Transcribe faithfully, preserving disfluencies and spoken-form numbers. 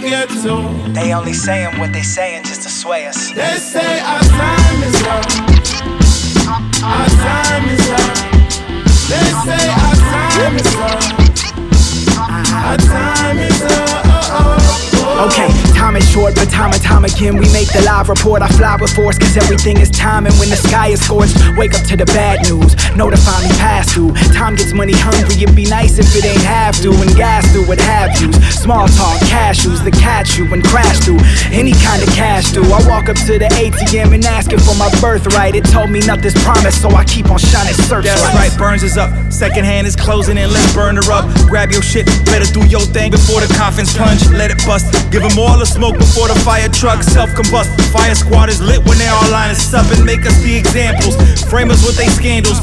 get to. They only saying what they saying just to sway us. They say our time is up. Our time is up. They say our time is up. Our time is up. Okay, time is short, but time and time again we make the live report. I fly with force, cause everything is time. And when the sky is scorched, wake up to the bad news. Notify me past due. Time gets money hungry, it'd be nice if it ain't have to. And gas through what have yous. Small talk, cashews, the catch you and crash through. Any kind of cash do. I walk up to the A T M and asking for my birthright. It told me nothing's promised, so I keep on shining search. That's right, Burns is up. Second hand is closing and let's burn her up. Grab your shit, better do your thing before the coffins plunge. Let it bust. Give them all the smoke before the fire truck self-combust. Fire squad is lit when they all line us up and make us the examples. Frame us with they scandals.